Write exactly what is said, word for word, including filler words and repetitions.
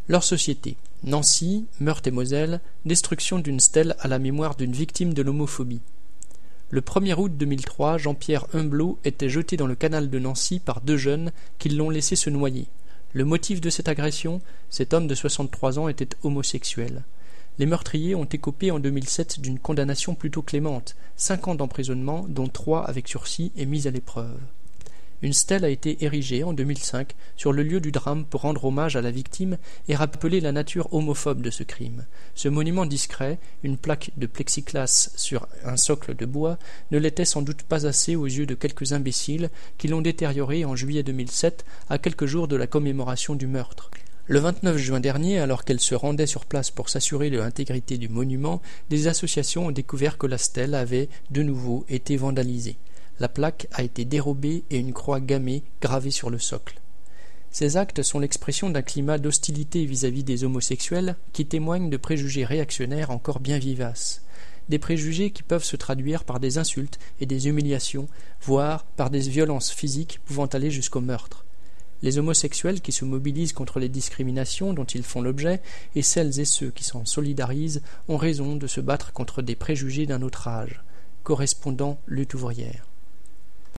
Leur société. Nancy, Meurthe-et-Moselle, destruction d'une stèle à la mémoire d'une victime de l'homophobie. Le premier août deux mille trois, Jean-Pierre Humblot était jeté dans le canal de Nancy par deux jeunes qui l'ont laissé se noyer. Le motif de cette agression, cet homme de soixante-trois ans était homosexuel. Les meurtriers ont écopé en deux mille sept d'une condamnation plutôt clémente, cinq ans d'emprisonnement, dont trois avec sursis et mise à l'épreuve. Une stèle a été érigée en deux mille cinq sur le lieu du drame pour rendre hommage à la victime et rappeler la nature homophobe de ce crime. Ce monument discret, une plaque de plexiglas sur un socle de bois, ne l'était sans doute pas assez aux yeux de quelques imbéciles qui l'ont détérioré en juillet deux mille sept, à quelques jours de la commémoration du meurtre. Le vingt-neuf juin dernier, alors qu'elles se rendaient sur place pour s'assurer de l'intégrité du monument, des associations ont découvert que la stèle avait, de nouveau, été vandalisée. La plaque a été dérobée et une croix gammée gravée sur le socle. Ces actes sont l'expression d'un climat d'hostilité vis-à-vis des homosexuels qui témoigne de préjugés réactionnaires encore bien vivaces. Des préjugés qui peuvent se traduire par des insultes et des humiliations, voire par des violences physiques pouvant aller jusqu'au meurtre. Les homosexuels qui se mobilisent contre les discriminations dont ils font l'objet et celles et ceux qui s'en solidarisent ont raison de se battre contre des préjugés d'un autre âge. Correspondant lutte ouvrière.